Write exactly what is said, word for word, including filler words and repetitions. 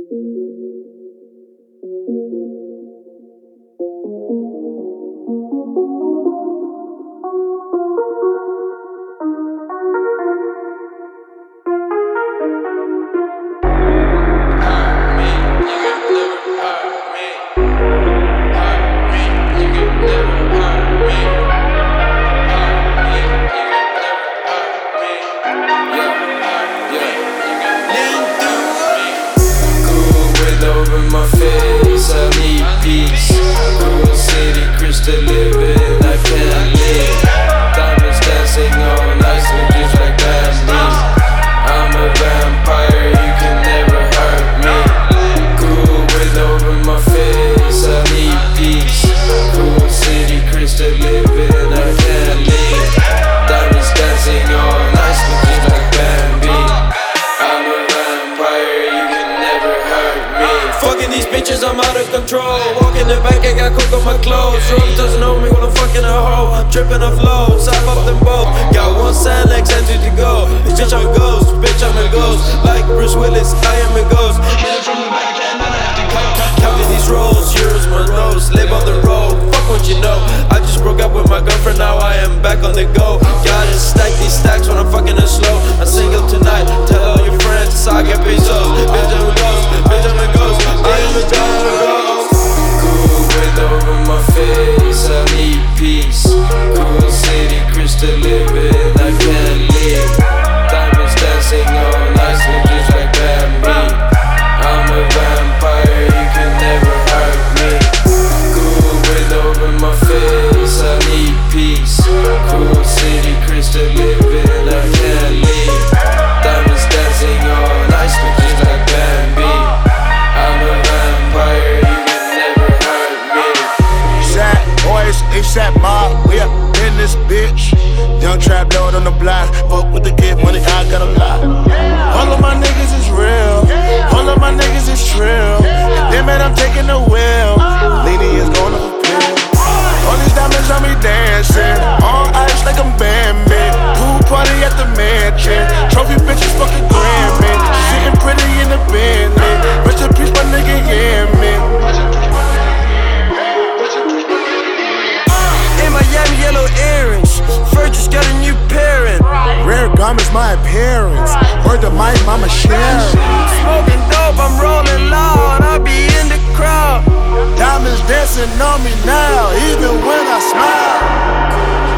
My face, I need peace. Cool city, crystal living, I can't live. Diamonds dancing all night, just like Bambi. I'm a vampire, you can never hurt me. Cool wind over my face, I need peace. Cool city, crystal living, I can't live. Diamonds dancing all night, just like Bambi. I'm a vampire, you can never hurt me. Fucking these bitches, I'm out of control. Walk in the back, I got coke on my clothes. Drunk doesn't know me when I'm fucking a hoe. I'm tripping off lows, I've up them both. Got one Xanax, empty to go. Bitch, I'm a ghost, bitch, I'm a ghost. Like Bruce Willis, I am a ghost. From the back, and then I have to go. Counting these rolls, euros, my nose. Live on the road, fuck what you know. I just broke up with my girlfriend, now I am back on the go. Gotta stack these stacks when I'm fucking it slow. I'm single tonight, tell all your friends, I get pesos. Bitch, I'm a ghost, bitch, I'm a ghost. I am a ghost. Cool wind over my face, I need peace. Cool city, crystal living, I can't live. Diamonds dancing all night, just like Bambi. I'm a vampire, you can never hurt me. Cool wind over my face, I need peace. Cool city, crystal living, I can't live. Diamonds dancing all night, just like Bambi. I'm a vampire, you can never hurt me. Sad boys, ASAP mob, we up in this bitch. Young trap lord on the block, fuck with the kid money, I got a lot. All of my niggas is real, all of my niggas is trill. And then man, I'm taking the wheel. Leaning is going up a pill. All these diamonds on me dancing, on ice like I'm Bambi. Pool party at the mansion, trophy bitches fucking Grammy. Sitting pretty in the Bentley, rest in peace my nigga, yeah, man. In Miami, yellow earrings, Fur just got a new parent. Rare garments, my appearance. Word to my mama Sharon. Smoking dope, I'm rolling loud, I be in the crowd. Diamonds dancing on me now, even when I smile.